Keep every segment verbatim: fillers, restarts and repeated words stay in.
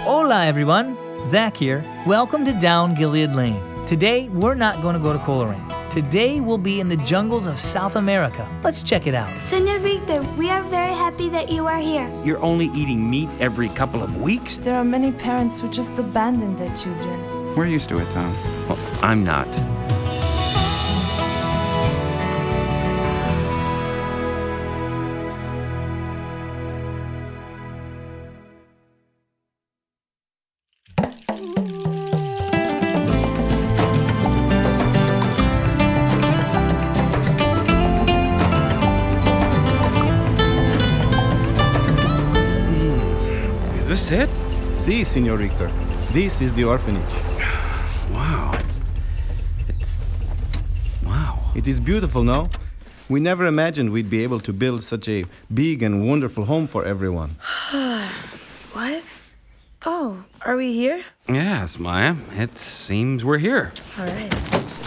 Hola, everyone. Zach here. Welcome to Down Gilead Lane. Today, we're not going to go to Coleraine. Today, we'll be in the jungles of South America. Let's check it out. Senor Victor, we are very happy that you are here. You're only eating meat every couple of weeks? There are many parents who just abandon their children. We're used to it, Tom. Well, I'm not. Is this it? Si, Senor Richter. This is the orphanage. Wow, it's... It's... Wow. It is beautiful, no? We never imagined we'd be able to build such a big and wonderful home for everyone. What? Oh, are we here? Yes, Maya. It seems we're here. All right.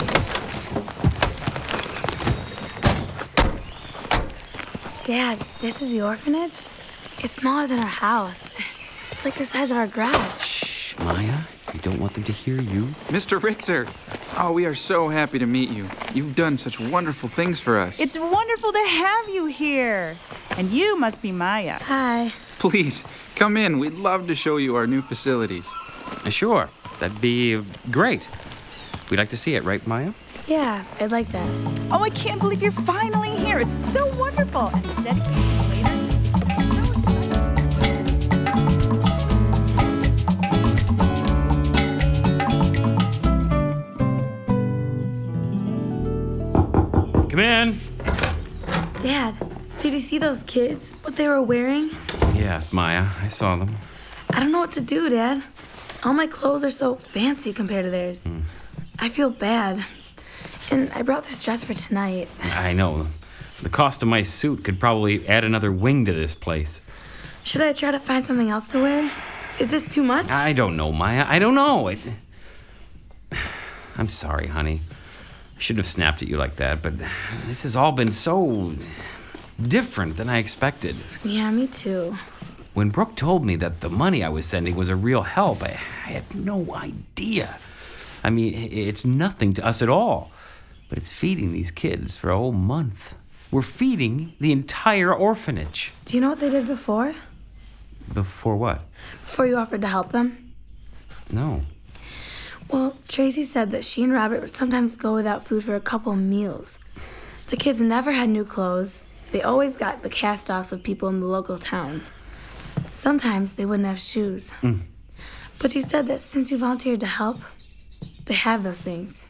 Dad, this is the orphanage? It's smaller than our house. It's like the size of our garage. Shh, Maya. We don't want them to hear you. Mister Richter! Oh, we are so happy to meet you. You've done such wonderful things for us. It's wonderful to have you here. And you must be Maya. Hi. Please, come in. We'd love to show you our new facilities. Uh, Sure. That'd be great. We'd like to see it, right, Maya? Yeah, I'd like that. Oh, I can't believe you're finally here. It's so wonderful. And the dedication later. It's so exciting. Come in. Dad, did you see those kids? What they were wearing? Yes, Maya. I saw them. I don't know what to do, Dad. All my clothes are so fancy compared to theirs. Mm. I feel bad. And I brought this dress for tonight. I know. The cost of my suit could probably add another wing to this place. Should I try to find something else to wear? Is this too much? I don't know, Maya. I don't know. It... I'm sorry, honey. I shouldn't have snapped at you like that, but this has all been so different than I expected. Yeah, me too. When Brooke told me that the money I was sending was a real help, I, I had no idea. I mean, it's nothing to us at all, but it's feeding these kids for a whole month. We're feeding the entire orphanage. Do you know what they did before? Before what? Before you offered to help them? No. Well, Tracy said that she and Robert would sometimes go without food for a couple of meals. The kids never had new clothes. They always got the cast-offs of people in the local towns. Sometimes they wouldn't have shoes. Mm. But she said that since you volunteered to help, they have those things.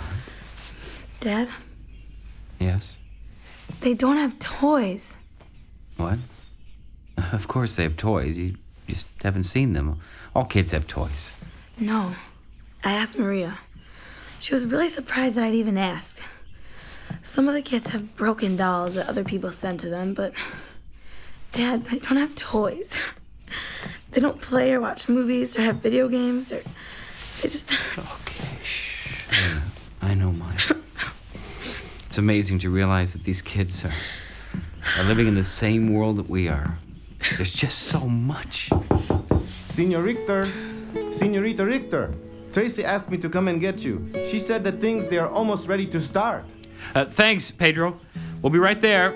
Dad, Yes? they don't have toys. What? Of course they have toys. You just haven't seen them. All kids have toys. No. I asked Maria. She was really surprised that I'd even ask. Some of the kids have broken dolls that other people sent to them, but Dad, they don't have toys. They don't play or watch movies or have video games or they just... Okay, shh. Yeah, I know, Maya. It's amazing to realize that these kids are, are living in the same world that we are. There's just so much. Senor Richter! Senorita Richter! Tracy asked me to come and get you. She said that things, they are almost ready to start. Uh, thanks, Pedro. We'll be right there.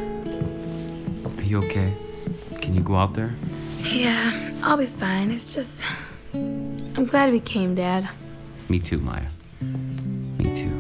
Are you okay? Can you go out there? Yeah, I'll be fine. It's just... I'm glad we came, Dad. Me too, Maya. Me too.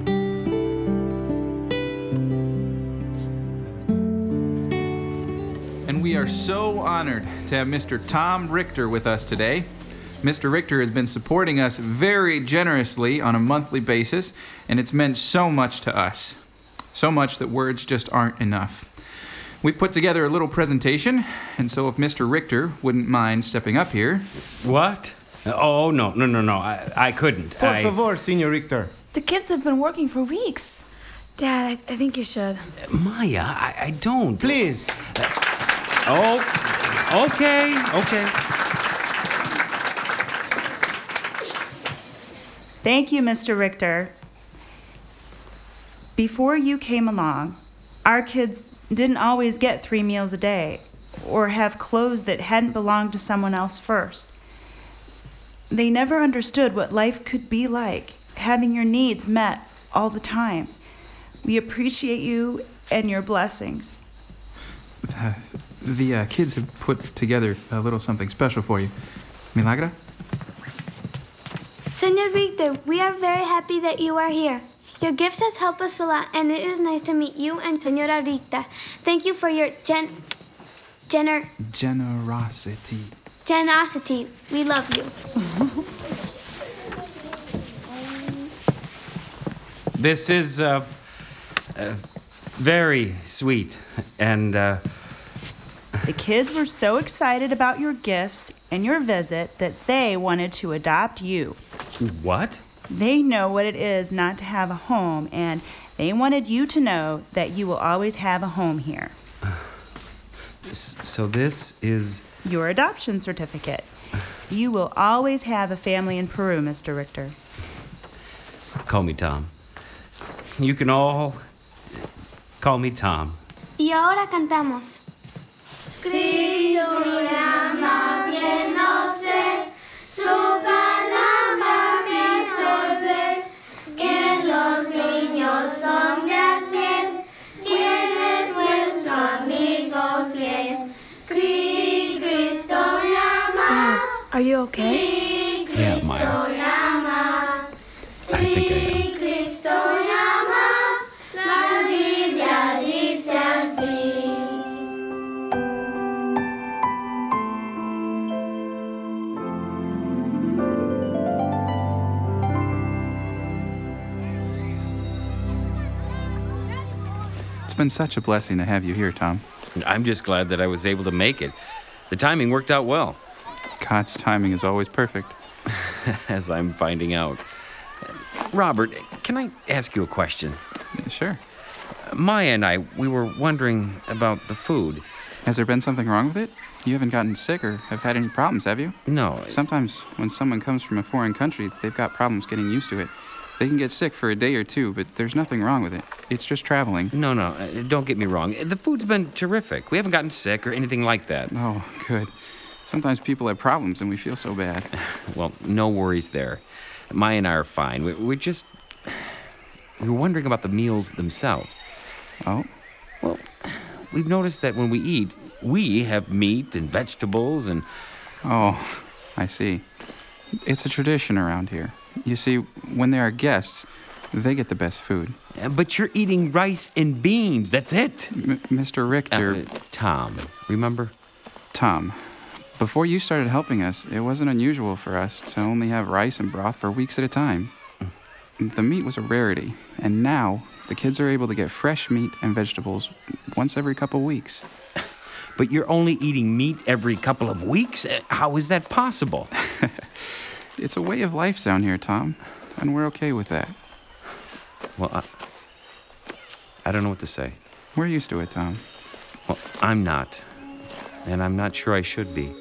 And we are so honored to have Mister Tom Richter with us today. Mister Richter has been supporting us very generously on a monthly basis, and it's meant so much to us. So much that words just aren't enough. We put together a little presentation, and so if Mister Richter wouldn't mind stepping up here. What? Oh, no, no, no, no. I, I couldn't. Por I... favor, Senor Richter. The kids have been working for weeks. Dad, I, I think you should. Maya, I, I don't. Please. Oh, okay, okay. Thank you, Mister Richter. Before you came along, our kids didn't always get three meals a day or have clothes that hadn't belonged to someone else first. They never understood what life could be like, having your needs met all the time. We appreciate you and your blessings. Uh, the uh, kids have put together a little something special for you. Milagra? Senor Victor, we are very happy that you are here. Your gifts has helped us a lot, and it is nice to meet you and Senora Rita. Thank you for your gen... gener... Generosity. generosity. We love you. This is uh, uh, very sweet, and uh, The kids were so excited about your gifts and your visit that they wanted to adopt you. what? They know what it is not to have a home, and they wanted you to know that you will always have a home here. S- So this is... Your adoption certificate. You will always have a family in Peru, Mister Richter. Call me Tom. You can all call me Tom. Y ahora cantamos. Cristo me ama, bien no sé, su palabra me hizo ver que los niños son de aquel, quien es nuestro amigo fiel. Sí, Cristo me ama. Dad, are you okay? Sí, Yeah, Cristo Maya. me ama. I think I am. Sí, Cristo me ama. La Biblia dice así. It's been such a blessing to have you here, Tom. I'm just glad that I was able to make it. The timing worked out well, God's timing is always perfect. as I'm finding out. Robert, can I ask you a question? Yeah, sure. Maya and I, we were wondering about the food. Has there been something wrong with it? You haven't gotten sick or have had any problems, have you? No, Sometimes when someone comes from a foreign country, they've got problems getting used to it. They can get sick for a day or two, but there's nothing wrong with it. It's just traveling. no, no, uh, don't get me wrong. The food's been terrific. We haven't gotten sick or anything like that. Oh, good. Sometimes people have problems and we feel so bad. Well, no worries there. Maya and I are fine. We, we're just... We were wondering about the meals themselves. Oh? Well, we've noticed that when we eat, we have meat and vegetables and... Oh, I see. It's a tradition around here. You see, when there are guests, they get the best food. uh, But you're eating rice and beans. That's it. M- Mister Uh, Richter, Tom, remember? Tom, before you started helping us, it wasn't unusual for us to only have rice and broth for weeks at a time. The meat was a rarity, and now the kids are able to get fresh meat and vegetables once every couple weeks. But you're only eating meat every couple of weeks? Uh, How is that possible? It's a way of life down here, Tom, and we're okay with that. Well, I, I don't know what to say. We're used to it, Tom. Well, I'm not. And I'm not sure I should be.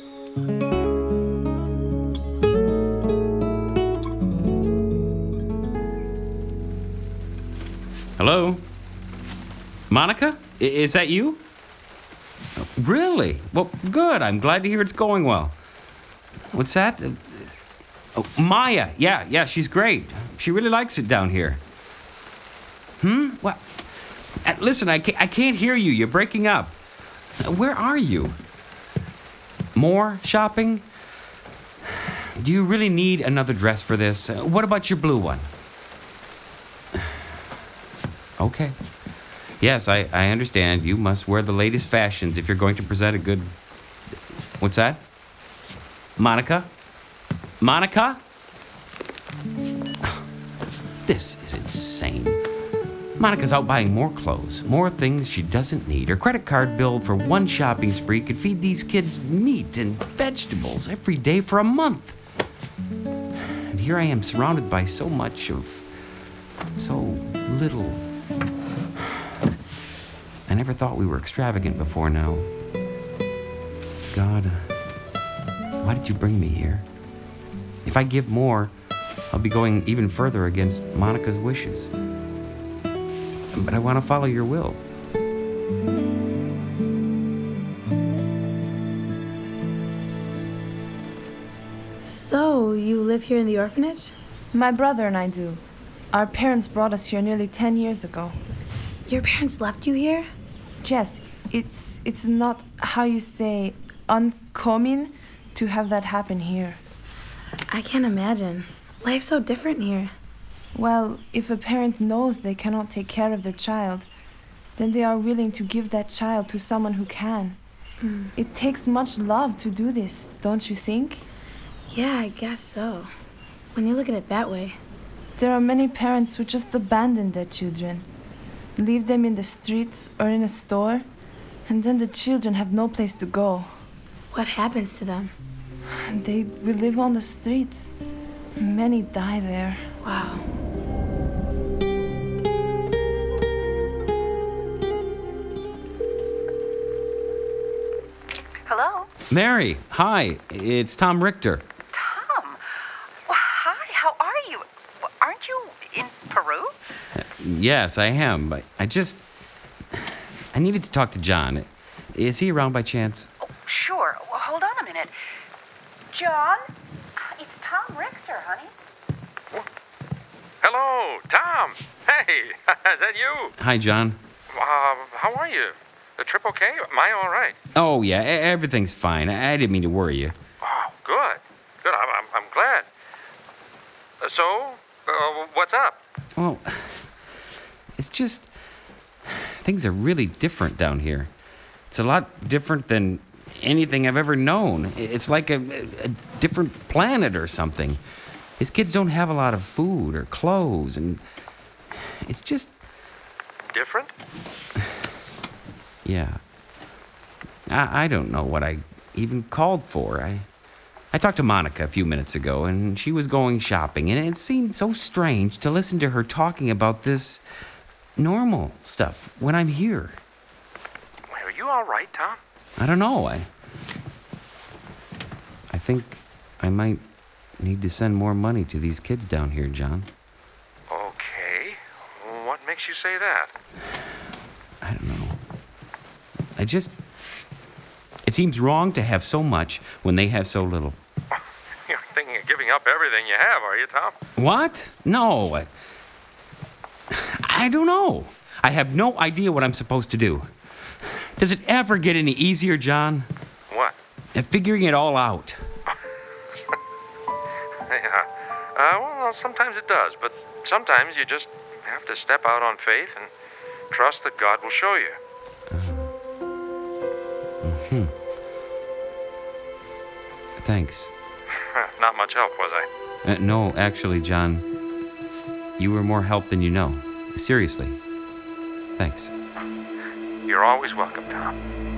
Hello? Monica? I- is that you? Oh, really? Well, good. I'm glad to hear it's going well. What's that? Uh, Oh, Maya. Yeah, yeah, she's great. She really likes it down here. Hmm? What? Uh, listen, I can't, I can't hear you. You're breaking up. Uh, Where are you? More shopping? Do you really need another dress for this? Uh, what about your blue one? Okay. Yes, I, I understand. You must wear the latest fashions if you're going to present a good... What's that? Monica? Monica? This is insane. Monica's out buying more clothes, more things she doesn't need. Her credit card bill for one shopping spree could feed these kids meat and vegetables every day for a month. And here I am surrounded by so much of so little. I never thought we were extravagant before now. God, why did you bring me here? If I give more, I'll be going even further against Monica's wishes. But I want to follow your will. So, you live here in the orphanage? My brother and I do. Our parents brought us here nearly ten years ago. Your parents left you here? Yes, it's it's not how you say uncommon to have that happen here. I can't imagine. Life's so different here. Well, if a parent knows they cannot take care of their child, then they are willing to give that child to someone who can. Mm. It takes much love to do this, don't you think? Yeah, I guess so. When you look at it that way. There are many parents who just abandon their children, leave them in the streets or in a store, and then the children have no place to go. What happens to them? They will live on the streets. Many die there. Wow. Hello? Mary, hi. It's Tom Richter. Tom? Well, hi, how are you? Well, aren't you in Peru? Uh, yes, I am. I, I just... I needed to talk to John. Is he around by chance? Oh, sure. Well, hold on a minute. John? It's Tom Richter, honey. Hello, Tom. Hey, is that you? Hi, John. Uh, how are you? The trip okay? Am I all right? Oh, yeah, e- everything's fine. I, I didn't mean to worry you. Oh, good. Good. I'm, I'm, I'm glad. Uh, so, uh, what's up? Well, it's just... Things are really different down here. It's a lot different than anything I've ever known. It's like a, a different planet or something. His kids don't have a lot of food or clothes, and it's just... Different? Yeah. I, I don't know what I even called for. I, I talked to Monica a few minutes ago, and she was going shopping, and it seemed so strange to listen to her talking about this normal stuff when I'm here. Are you all right, Tom? I don't know. I, I think I might need to send more money to these kids down here, John. Okay. What makes you say that? I don't know. I just... It seems wrong to have so much when they have so little. You're thinking of giving up everything you have, are you, Tom? What? No. I, I don't know. I have no idea what I'm supposed to do. Does it ever get any easier, John? What? At figuring it all out. Yeah. Uh, well, sometimes it does, but sometimes you just have to step out on faith and trust that God will show you. Hmm. Thanks. Not much help, was I? Uh, no, actually, John, you were more help than you know. Seriously. Thanks. You're always welcome, Tom.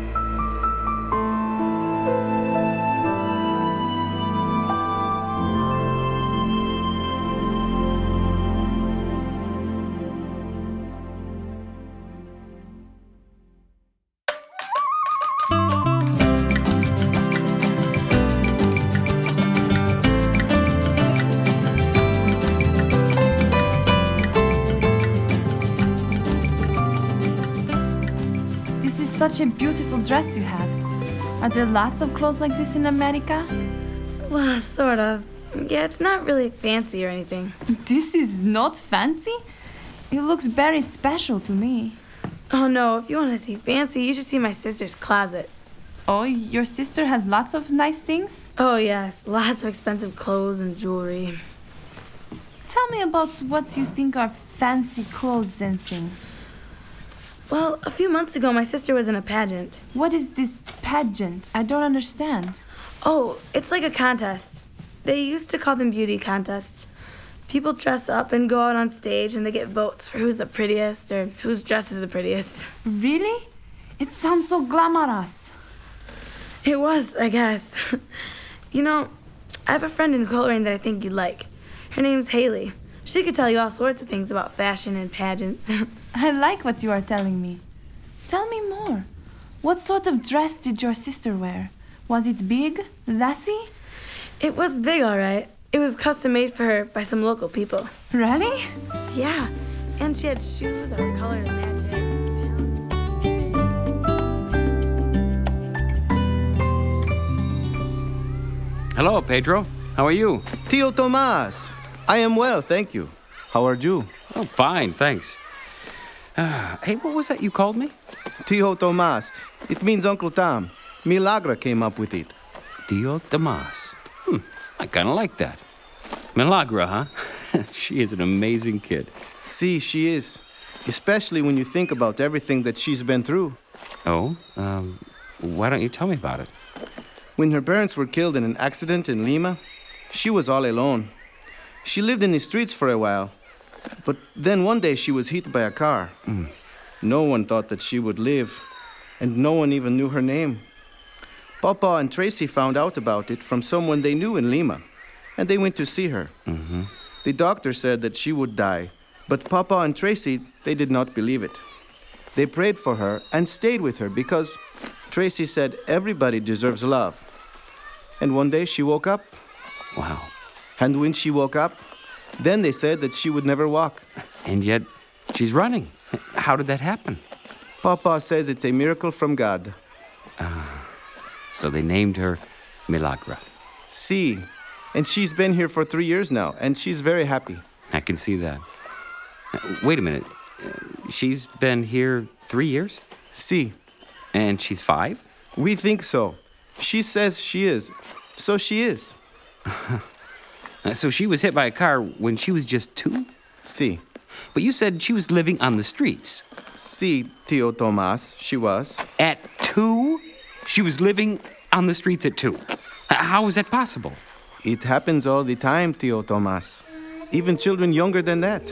Such a beautiful dress you have. Are there lots of clothes like this in America? Well, sort of. Yeah, it's not really fancy or anything. This is not fancy? It looks very special to me. Oh no, if you want to see fancy, you should see my sister's closet. Oh, your sister has lots of nice things? Oh yes, lots of expensive clothes and jewelry. Tell me about what you think are fancy clothes and things. Well, a few months ago, my sister was in a pageant. What is this pageant? I don't understand. Oh, it's like a contest. They used to call them beauty contests. People dress up and go out on stage and they get votes for who's the prettiest or whose dress is the prettiest. Really? It sounds so glamorous. It was, I guess. You know, I have a friend in coloring that I think you'd like. Her name's Haley. She could tell you all sorts of things about fashion and pageants. I like what you are telling me. Tell me more. What sort of dress did your sister wear? Was it big? Lassie? It was big, all right. It was custom made for her by some local people. Really? Yeah. And she had shoes that were colored to match it. Hello, Pedro. How are you? Tio Tomas. I am well, thank you. How are you? Oh, fine, thanks. Uh, hey, what was that you called me? Tio Tomas. It means Uncle Tom. Milagra came up with it. Tio Tomas. Hmm, I kind of like that. Milagra, huh? She is an amazing kid. See, she is. Especially when you think about everything that she's been through. Oh, um, why don't you tell me about it? When her parents were killed in an accident in Lima, she was all alone. She lived in the streets for a while, but then one day she was hit by a car. Mm. No one thought that she would live, and no one even knew her name. Papa and Tracy found out about it from someone they knew in Lima, and they went to see her. Mm-hmm. The doctor said that she would die, but Papa and Tracy, they did not believe it. They prayed for her and stayed with her because Tracy said everybody deserves love. And one day she woke up. Wow. And when she woke up, then they said that she would never walk. And yet, she's running. How did that happen? Papa says it's a miracle from God. Ah, so they named her Milagra. See, and she's been here for three years now, and she's very happy. I can see that. Uh, wait a minute. Uh, she's been here three years? See. And she's five? We think so. She says she is. So she is. So she was hit by a car when she was just two? Si. But you said she was living on the streets. Si, Tio Tomas, she was. At two? She was living on the streets at two. How is that possible? It happens all the time, Tio Tomas. Even children younger than that.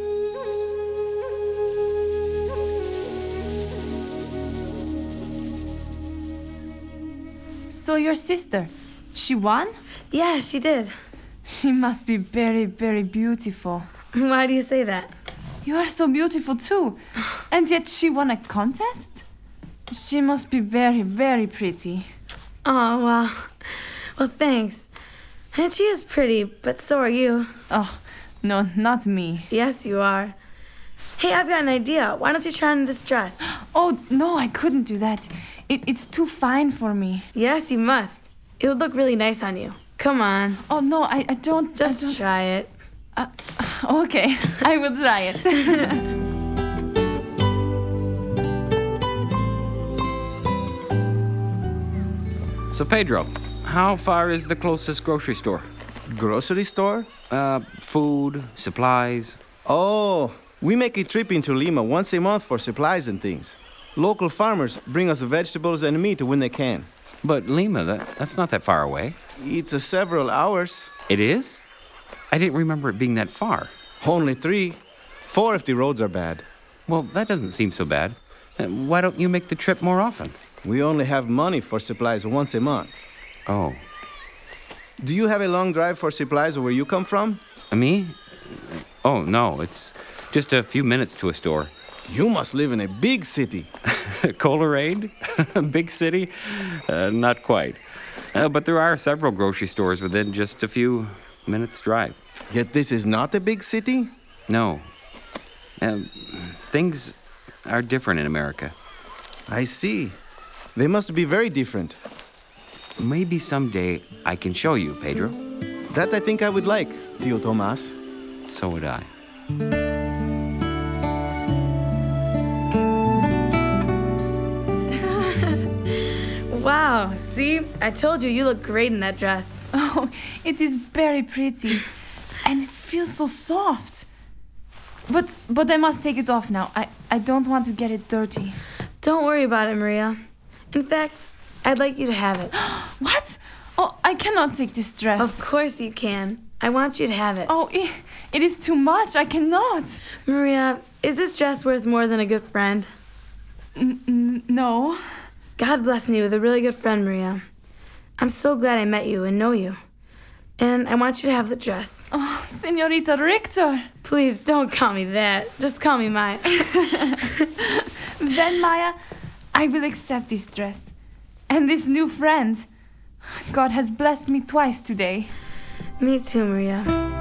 So your sister, she won? Yeah, she did. She must be very, very beautiful. Why do you say that? You are so beautiful too. And yet she won a contest? She must be very, very pretty. Oh, well, well, thanks. And she is pretty, but so are you. Oh, no, not me. Yes, you are. Hey, I've got an idea. Why don't you try on this dress? Oh, no, I couldn't do that. It, it's too fine for me. Yes, you must. It would look really nice on you. Come on. Oh, no, I, I don't... Just I don't... try it. Uh, okay, I will try it. So, Pedro, how far is the closest grocery store? Grocery store? Uh, food, supplies. Oh, we make a trip into Lima once a month for supplies and things. Local farmers bring us vegetables and meat when they can. But Lima, that, that's not that far away. It's a several hours. It is? I didn't remember it being that far. Only three. Four if the roads are bad. Well, that doesn't seem so bad. Uh, why don't you make the trip more often? We only have money for supplies once a month. Oh. Do you have a long drive for supplies where you come from? Me? Oh, no, it's just a few minutes to a store. You must live in a big city. Colorade? Big city? Uh, not quite. Uh, but there are several grocery stores within just a few minutes' drive. Yet this is not a big city? No. Uh, things are different in America. I see. They must be very different. Maybe someday I can show you, Pedro. That I think I would like, Tio Tomas. So would I. Wow, see? I told you you look great in that dress. Oh, it is very pretty. And it feels so soft. But but I must take it off now. I, I don't want to get it dirty. Don't worry about it, Maria. In fact, I'd like you to have it. What? Oh, I cannot take this dress. Of course you can. I want you to have it. Oh, it, it is too much. I cannot. Maria, is this dress worth more than a good friend? N- n- no. God bless me with a really good friend, Maria. I'm so glad I met you and know you. And I want you to have the dress. Oh, Senorita Richter. Please don't call me that. Just call me Maya. Then, Maya, I will accept this dress. And this new friend. God has blessed me twice today. Me too, Maria.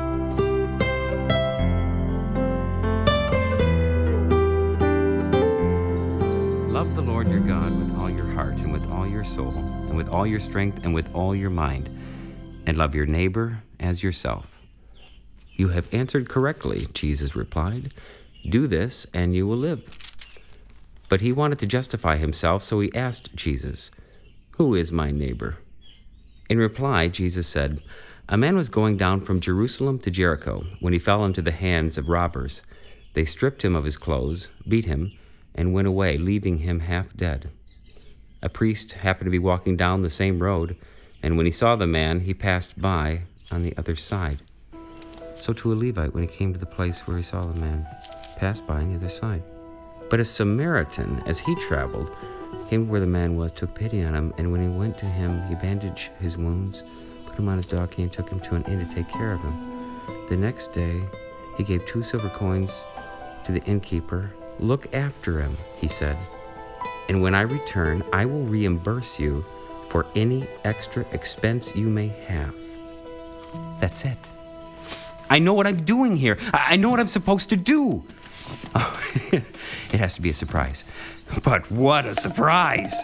Love the Lord your God with all your heart and with all your soul and with all your strength and with all your mind. and love your neighbor as yourself." "You have answered correctly," Jesus replied. "Do this and you will live." But he wanted to justify himself, so he asked Jesus, "Who is my neighbor?" In reply, Jesus said, "A man was going down from Jerusalem to Jericho when he fell into the hands of robbers. They stripped him of his clothes, beat him, and went away, leaving him half dead. A priest happened to be walking down the same road, and when he saw the man, he passed by on the other side. So too a Levite, when he came to the place where he saw the man, passed by on the other side. But a Samaritan, as he traveled, came where the man was, took pity on him, and when he went to him, he bandaged his wounds, put him on his donkey, and took him to an inn to take care of him. The next day, he gave two silver coins to the innkeeper. 'Look after him,' he said, 'and when I return, I will reimburse you for any extra expense you may have.'" That's it. I know what I'm doing here. I know what I'm supposed to do. Oh, it has to be a surprise. But what a surprise!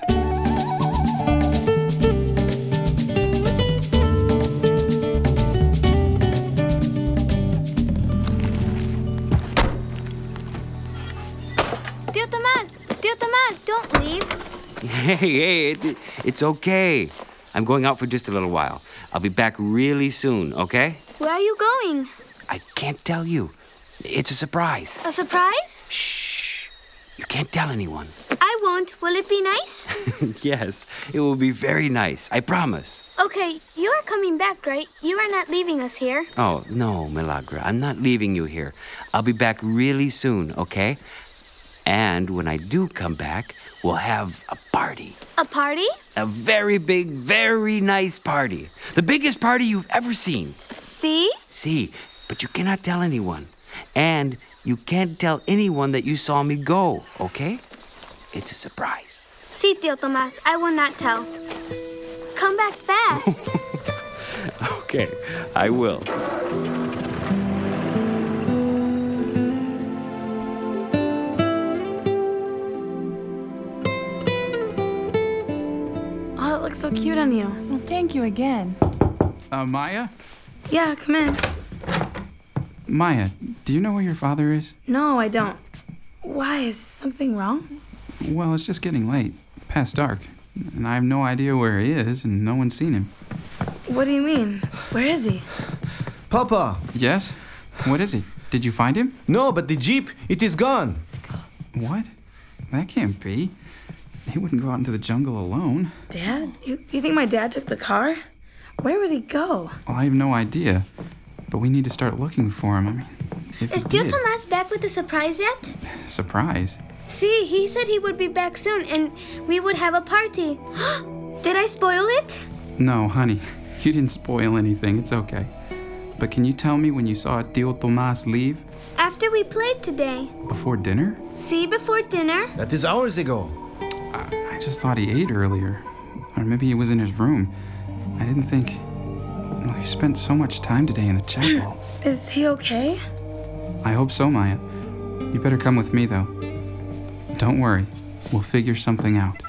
Tio Tomas! Tio Tomas, don't leave. Hey, hey, it, it's okay. I'm going out for just a little while. I'll be back really soon, okay? Where are you going? I can't tell you. It's a surprise. A surprise? Shh. You can't tell anyone. I won't. Will it be nice? Yes, it will be very nice. I promise. Okay, you are coming back, right? You are not leaving us here. Oh, no, Milagra. I'm not leaving you here. I'll be back really soon, okay? And when I do come back, we'll have a party. A party? A very big, very nice party. The biggest party you've ever seen. See? See, but you cannot tell anyone. And you can't tell anyone that you saw me go, okay? It's a surprise. Sí, Tio Tomas, I will not tell. Come back fast. Okay, I will. Oh, it looks so cute on you. Well, thank you again. Uh, Maya? Yeah, come in. Maya, do you know where your father is? No, I don't. Why? Is something wrong? Well, it's just getting late, past dark, and I have no idea where he is, and no one's seen him. What do you mean? Where is he? Papa! Yes? What is he? Did you find him? No, but the Jeep, it is gone. What? That can't be. He wouldn't go out into the jungle alone. Dad? You, you think my dad took the car? Where would he go? Well, I have no idea, but we need to start looking for him. I mean, if Is he Tio did. Tomas back with the surprise yet? Surprise? See, he said he would be back soon and we would have a party. Did I spoil it? No, honey, you didn't spoil anything. It's okay. But can you tell me when you saw Tio Tomas leave? After we played today. Before dinner? See, before dinner. That is hours ago. I, I just thought he ate earlier. Or maybe he was in his room. I didn't think... Well, he spent so much time today in the chapel. Is he okay? I hope so, Maya. You better come with me, though. Don't worry. We'll figure something out.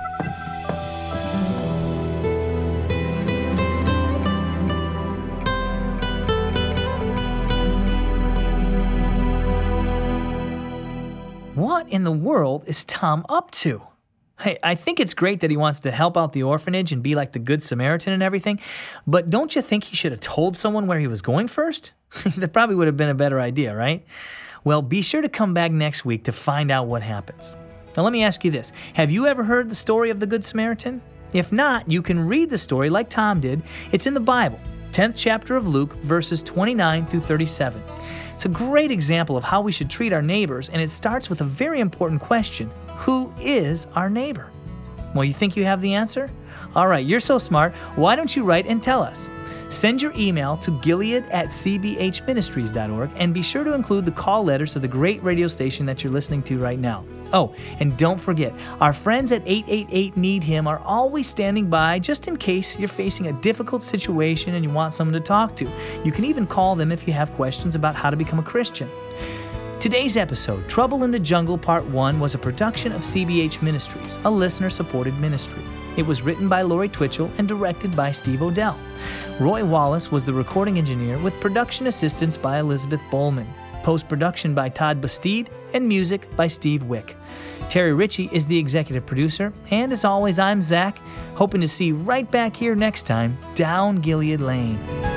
What in the world is Tom up to? Hey, I think it's great that he wants to help out the orphanage and be like the Good Samaritan and everything, but don't you think he should have told someone where he was going first? That probably would have been a better idea, right? Well, be sure to come back next week to find out what happens. Now, let me ask you this. Have you ever heard the story of the Good Samaritan? If not, you can read the story like Tom did. It's in the Bible, tenth chapter of Luke, verses twenty-nine through thirty-seven. It's a great example of how we should treat our neighbors, and it starts with a very important question. Who is our neighbor? Well, you think you have the answer? All right, you're so smart. Why don't you write and tell us? Send your email to gilead at c b h ministries dot org and be sure to include the call letters of the great radio station that you're listening to right now. Oh, and don't forget, our friends at eight eight eight need him are always standing by just in case you're facing a difficult situation and you want someone to talk to. You can even call them if you have questions about how to become a Christian. Today's episode, Trouble in the Jungle Part one, was a production of C B H Ministries, a listener-supported ministry. It was written by Laurie Twitchell and directed by Steve Odell. Roy Wallace was the recording engineer with production assistance by Elizabeth Bowman, post-production by Todd Bastide, and music by Steve Wick. Terry Ritchie is the executive producer, and as always, I'm Zach, hoping to see you right back here next time down Gilead Lane.